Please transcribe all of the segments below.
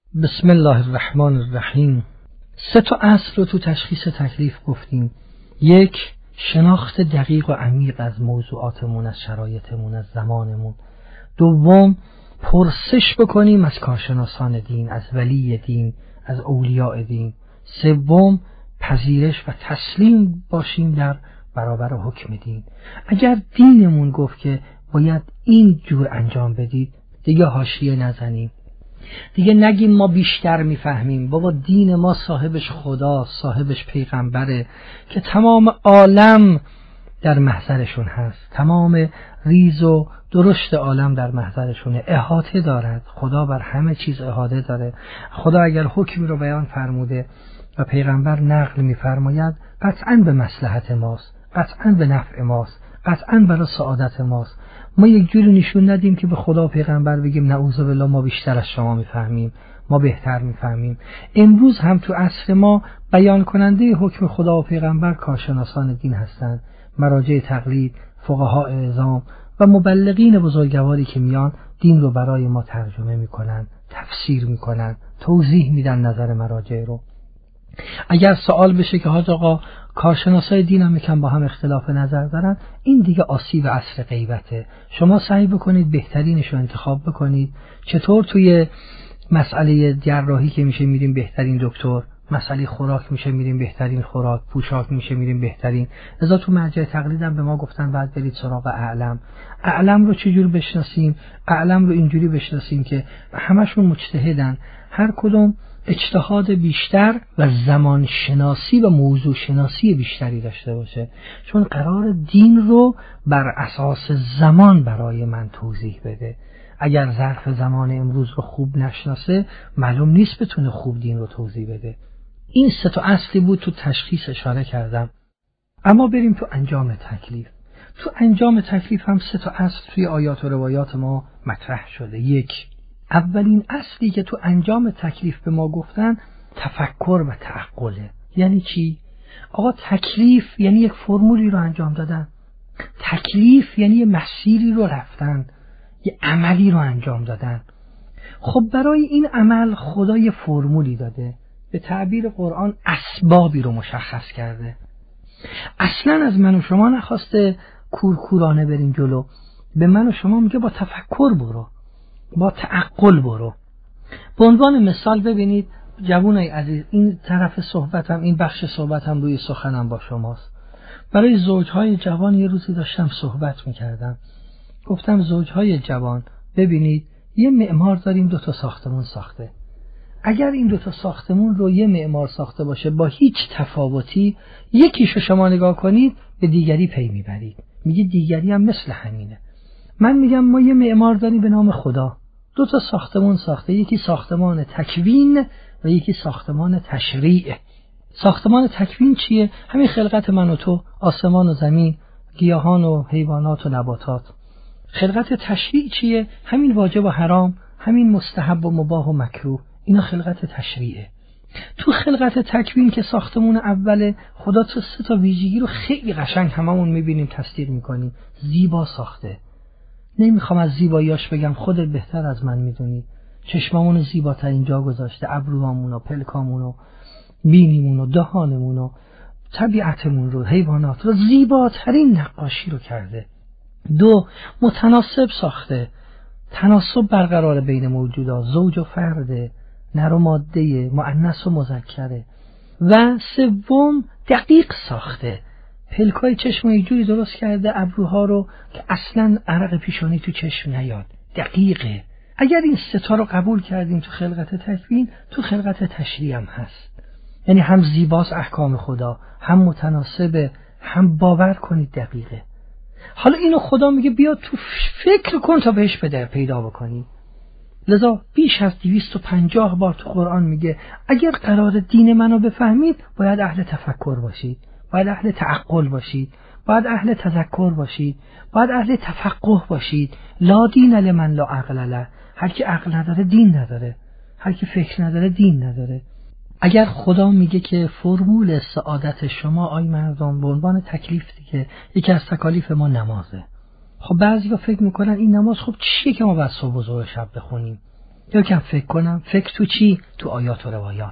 بسم الله الرحمن الرحیم. 3 اصل رو تو تشخیص تکلیف گفتیم. 1. شناخت دقیق و عمیق از موضوعاتمون، از شرایطمون، از زمانمون. 2. پرسش بکنیم از کارشناسان دین، از ولی دین، از اولیاء دین. 3. پذیرش و تسلیم باشیم در برابر حکم دین. اگر دینمون گفت که باید این جور انجام بدید، دیگه حاشیه نزنیم، دیگه نگیم ما بیشتر میفهمیم. بابا دین ما صاحبش خدا، صاحبش پیغمبره که تمام عالم در محضرشون هست، تمام ریز و درشت عالم در محضرشونه، احاطه دارد. خدا بر همه چیز احاطه داره. خدا اگر حکمی رو بیان فرموده و پیغمبر نقل میفرماید، قطعاً به مصلحت ماست، قطعاً به نفع ماست، قطعاً برای سعادت ماست. ما یک جوری نشون ندیم که به خدا و پیغمبر بگیم نعوذ بالله ما بیشتر از شما میفهمیم، ما بهتر میفهمیم. امروز هم تو عصر ما بیان کننده حکم خدا و پیغمبر کارشناسان دین هستند، مراجع تقلید، فقها اعظام و مبلغین بزرگواری که میان دین رو برای ما ترجمه میکنن، تفسیر میکنن، توضیح میدن نظر مراجع رو. اگر سوال بشه که حاج آقا کارشناسای دین هم یکم با هم اختلاف نظر دارن، این دیگه آسیب عصر غیبته. شما سعی بکنید بهترینش رو انتخاب بکنید. چطور توی مسئله جراحی که میشه میریم بهترین دکتر، مسئله خوراک میشه میریم بهترین خوراک، پوشاک میشه میریم بهترین. لذا تو مرجع تقلیدم به ما گفتن بعد برید سراغ اعلم. اعلم رو چجور بشناسیم؟ اعلم رو اینجوری بشناسیم که همشون مجتهدن، هر کدوم اجتهاد بیشتر و زمان شناسی و موضوع شناسی بیشتری داشته باشه، چون قرار دین رو بر اساس زمان برای من توضیح بده. اگر ظرف زمان امروز رو خوب نشناسه، معلوم نیست بتونه خوب دین رو توضیح بده. این 3 اصلی بود تو تشخیص اشاره کردم. اما بریم تو انجام تکلیف. تو انجام تکلیف هم 3 اصل توی آیات و روایات ما مطرح شده. 1. اولین اصلی که تو انجام تکلیف به ما گفتن تفکر و تعقله. یعنی چی؟ آقا تکلیف یعنی یک فرمولی رو انجام دادن، تکلیف یعنی یه مسیری رو رفتن، یه عملی رو انجام دادن. خب برای این عمل خدا یه فرمولی داده، به تعبیر قرآن اسبابی رو مشخص کرده. اصلا از من و شما نخواسته کورکورانه بریم جلو، به من و شما میگه با تفکر برو، با تعقل برو. به عنوان مثال ببینید جوانای عزیز، این طرف صحبتم، این بخش صحبتم روی سخنم با شماست. برای زوجهای جوان یه روزی داشتم صحبت میکردم، گفتم زوجهای جوان ببینید یه معمار داریم 2 ساختمون ساخته. اگر این 2 ساختمون رو یه معمار ساخته باشه با هیچ تفاوتی، یکیشو شما نگاه کنید به دیگری پی میبرید، میگه دیگری هم مثل همینه. من میگم ما یه معمار داریم به نام خدا، 2 ساختمون ساخته، یکی ساختمان تکوین و یکی ساختمان تشریع. ساختمان تکوین چیه؟ همین خلقت من و تو، آسمان و زمین، گیاهان و حیوانات و نباتات. خلقت تشریع چیه؟ همین واجب و حرام، همین مستحب و مباح و مکروه. اینا خلقت تشریعه. تو خلقت تکوین که ساختمون اوله، خدا تو 3 ویژگی رو خیلی قشنگ هممون میبینیم، تصدیق میکنیم. زیبا ساخته. نمیخوام از زیباییاش بگم، خودت بهتر از من میدونی. چشمامونو زیباترین جا گذاشته، ابروامونو، پلکامونو، بینیمونو، دهانمونو، طبیعتمون رو، حیوانات رو، زیباترین نقاشی رو کرده. 2. متناسب ساخته، تناسب برقرار بین موجودات، زوج و فرد، نر و ماده، مؤنث و مذکره. و 3. دقیق ساخته، پلکای چشم یه جوری درست کرده، ابروها رو که اصلا عرق پیشانی تو چشم نیاد، دقیقه. اگر این 3 رو قبول کردیم تو خلقت تکوین، تو خلقت تشریع هم هست. یعنی هم زیباست احکام خدا، هم متناسبه، هم باور کنید دقیقه. حالا اینو خدا میگه بیا تو فکر کن تا بهش پیدا بکنی. لذا بیش از 250 بار تو قرآن میگه اگر قرار دین منو بفهمید، باید اهل تفکر باشید، باید اهل تعقل باشید، باید اهل تذکر باشید، باید اهل تفقه باشید. لا دین لمن لا عقل له. هر کی عقل نداره دین نداره، هر کی فکر نداره دین نداره. اگر خدا میگه که فرمول سعادت شما آی مردم به عنوان تکلیف دیگه، یکی از تکالیف ما نمازه. خب بعضیا فکر میکنن این نماز خب چیه که ما باید صبح و ظهر شب بخونیم؟ یا کم فکر کنم. فکر تو چی؟ تو آیات و روایات.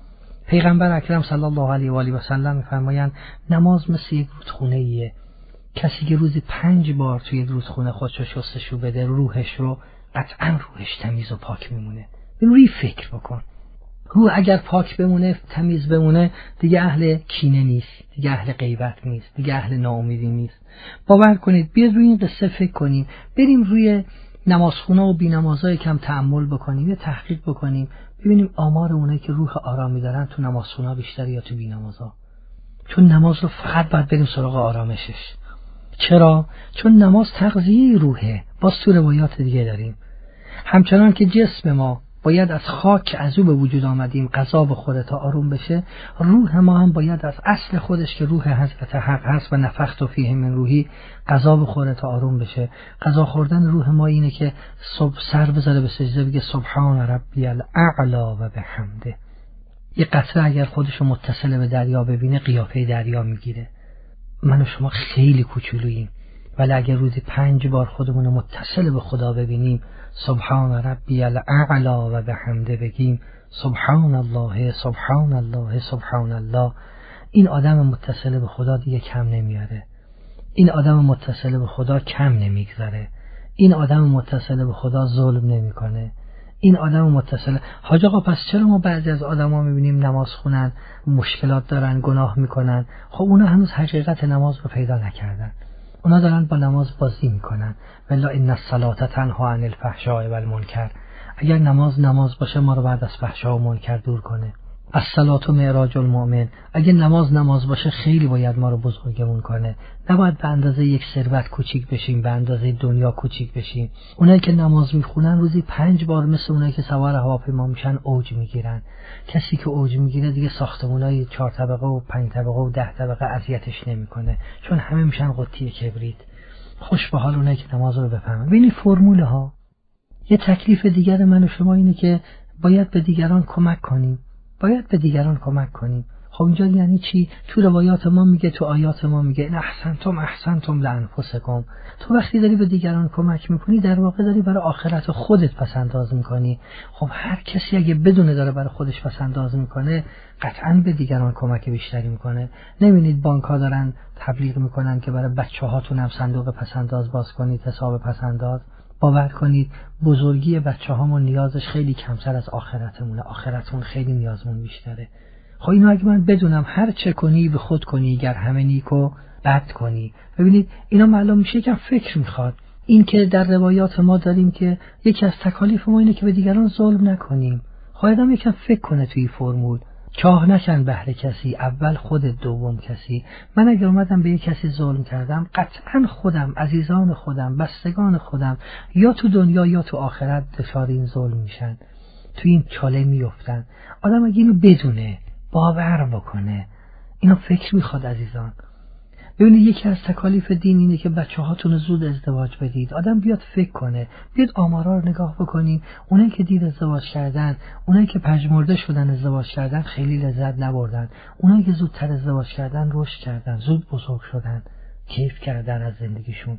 پیغمبر اکرم صلی الله علیه و آله و سلم می‌فرمایند نماز مثل یک رودخونه‌ایه. کسی که روزی 5 بار توی یک رودخونه خودشو شستشو بده، روحش رو قطعاً روحش تمیز و پاک میمونه. روی فکر بکن. روح اگر پاک بمونه، تمیز بمونه، دیگه اهل کینه نیست، دیگه اهل غیبت نیست، دیگه اهل ناامیدی نیست. باور کنید، بیاید روی این قصه فکر کنیم، بریم روی نمازخونه و بی‌نمازای کم تأمل بکنیم، یه تحقیق بکنیم، ببینیم آمار اونایی که روح آرامی دارن تو نمازخونه بیشتره یا تو بی‌نمازا. چون نماز رو فقط باید بریم سراغ آرامشش. چرا؟ چون نماز تغذیه روحه. باز تو روایات دیگه داریم همچنان که جسم ما باید از خاک از او به وجود آمدیم غذا بخوره تا آروم بشه، روح ما هم باید از اصل خودش که روح حضرت حق هست و نفخت فیه من روحی غذا بخوره تا آروم بشه. غذا خوردن روح ما اینه که صبح سر بذاره به سجده بگه سبحان ربی الاعلی و بحمده. یه قطره اگر خودشو متصل به دریا ببینه قیافه دریا میگیره. من و شما خیلی کوچولوییم، ولی اگر روزی 5 بار خودمون متصل به خدا ببینیم، سبحان ربی الاعلی و بحمده بگیم، سبحان الله سبحان الله سبحان الله، این آدم متصل به خدا دیگه کم نمیاره. این آدم متصل به خدا کم نمیگذره. این آدم متصل به خدا ظلم نمیکنه. این آدم متصل. حاج آقا پس چرا ما بعضی از آدما میبینیم نماز خونن، مشکلات دارن، گناه میکنن؟ خب اونا هنوز حقیقت نماز رو پیدا نکردن. اونا دارن با نماز بازی میکنن. والله ان الصلاة تنها عن الفحشاء والمنکر. اگر نماز باشه ما رو بعد از فحشا و منکر دور کنه. الصلاة معراج المؤمن. اگر نماز باشه خیلی باید ما رو بزرگمون کنه. نباید به اندازه یک ثروت کوچیک بشیم، به اندازه دنیا کوچیک بشیم. اونایی که نماز میخونن روزی 5 بار مثل اونایی که سوار هواپیما میشن اوج میگیرن. کسی که اوج میگیره دیگه ساختمونای 4 طبقه و 5 طبقه و 10 طبقه اذیتش نمیکنه، چون همه میشن قطی کبریت. خوش به حال اونایی که نماز رو بفهمن. ببین فرموله ها. یه تکلیف دیگر من و شما اینه که باید به دیگران کمک کنیم. باید به دیگران کمک کنیم. خب اینجا یعنی چی؟ تو روایات ما میگه، تو آیات ما میگه ان احسنتم لانفسکم. تو وقتی داری به دیگران کمک میکنی در واقع داری برای آخرت خودت پسنداز میکنی. خب هر کسی اگه بدونه داره برای خودش پسنداز میکنه قطعاً به دیگران کمک بیشتری میکنه. نمیبینید بانک‌ها دارن تبلیغ میکنن که برای بچه‌هاتون هم صندوق پسنداز باز کنید، حساب پسنداز؟ باور کنید بزرگی بچه‌هامون نیازش خیلی کمتر از آخرتمونه. آخرتمون خیلی نیازمون بیشتره. خب اینو اگه من بدونم هر چه کنی به خود کنی گر همه نیکو بد کنی. ببینید اینا معلوم میشه که فکر میخواد. این که در روایات ما داریم که یکی از تکالیف ما اینه که به دیگران ظلم نکنیم. خب آدم یکم فکر کنه توی فرمول. چاه نکن بهر کسی، اول خودت دوم کسی. من اگر اومدم به یک کسی ظلم کردم قطعا خودم، عزیزان خودم، بستگان خودم یا تو دنیا یا تو آخرت دچار این ظلم میشن، تو این چاله میافتن. آدم اگه اینو بدونه، باور بکنه، اینو فکر میخواد عزیزان. ببینید یکی از تکالیف دین اینه که بچه‌هاتون زود ازدواج بدید. آدم بیاد فکر کنه، بیاد آمارا رو نگاه بکنیم. اونایی که دیر ازدواج کردن، اونایی که پژمرده شدن ازدواج کردن خیلی لذت نبردن. اونایی که زودتر ازدواج کردن رشد کردن، زود بزرگ شدن، کیف کردن از زندگیشون.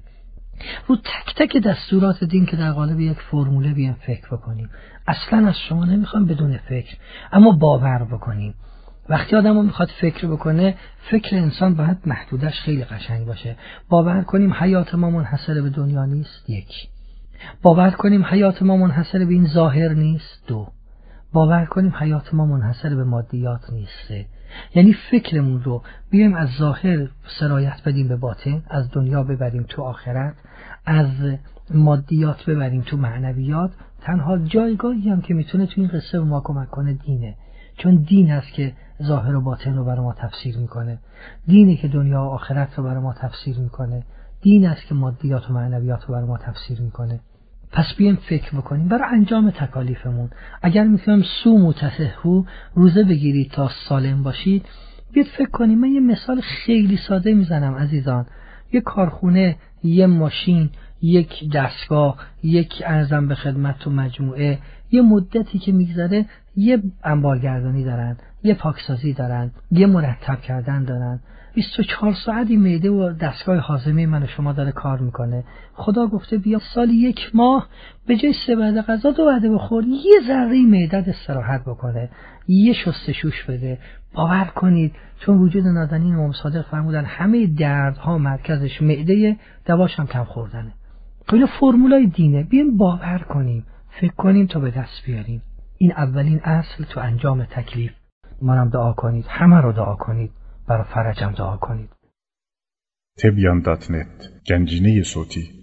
رو تک تک دستورات دین که در قالب یک فرموله بیان فکر بکنیم. اصلا از شما نمیخوام بدون فکر، اما باور بکنیم. وقتی آدم میخواد فکر بکنه، فکر انسان باید محدودش خیلی قشنگ باشه. باور کنیم حیات ما منحصر به دنیا نیست، 1. باور کنیم حیات ما منحصر به این ظاهر نیست، 2. باور کنیم حیات ما منحصر به مادیات نیست، 3. یعنی فکرمون رو بیایم از ظاهر سرایت بدیم به باطن، از دنیا ببریم تو آخرت، از مادیات ببریم تو معنویات. تنها جایگاهی هم که میتونه تو این قصه به ما کمک کنه دینه. چون دین است که ظاهر و باطن رو برای ما تفسیر میکنه. دینه که دنیا و آخرت رو برای ما تفسیر میکنه. دین است که مادیات و معنویات رو برای ما تفسیر میکنه. پس بیایم فکر بکنیم برای انجام تکالیفمون. اگر میتونم سومو تصحو، روزه بگیرید تا سالم باشید، بیاید فکر کنیم. من یه مثال خیلی ساده میزنم عزیزان. یه کارخونه، یه ماشین، یک دستگاه، یک ارزم به خدمت تو مجموعه یه مدتی که میگذره یه انبارگردانی دارن، یه پاکسازی دارن، یه مرتب کردن دارن. 24 ساعتی معده و دستگاه هاضمه من و شما داره کار میکنه. خدا گفته بیا سالی 1 ماه به جای 3 وعده غذا 2 وعده بخور، یه ذره معدت استراحت بکنه، یه شستشوش بده. باور کنید چون وجود نادانی امام صادق فرمودن همه دردها مرکزش معده، دواش هم کم خوردنه. اینا فرمولای دینه، بیایم باور کنیم، فکر کنیم تا به دست بیاریم. این اولین اصل تو انجام تکلیف. منم دعا کنید، همه رو دعا کنید، برای فرجم دعا کنید. تبیان.net گنجینه صوتی